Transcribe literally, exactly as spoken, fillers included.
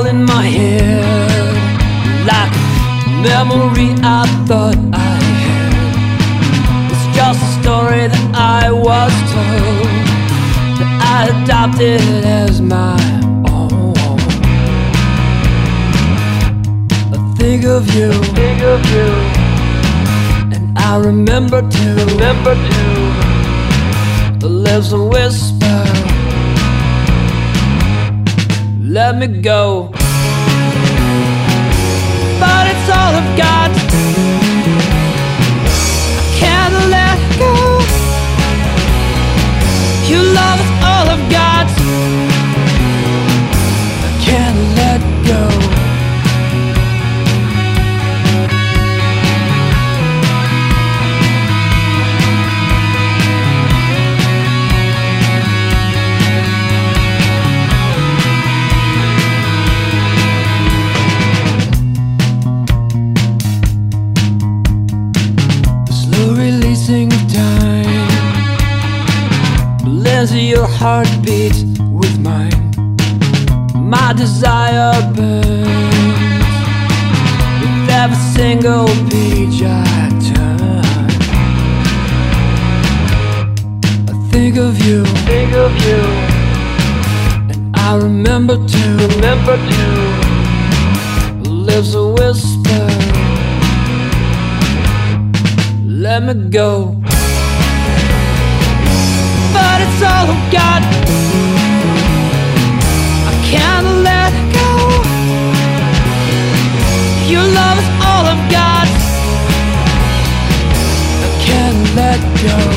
in my head, like a memory I thought I had. It's just a story that I was told, that I adopted as my own. I think of you, think of you, and I remember to, remember to. Lives a whisper, let me go. But it's all I've got, I can't let go. Your love is all I've got, I can't let go. Your heartbeat with mine, my desire burns with every single page I turn. I think of you, think of you, and I remember to, remember to. Lives a whisper, let me go. But it's all I've got, I can't let go. Your love is all I've got, I can't let go.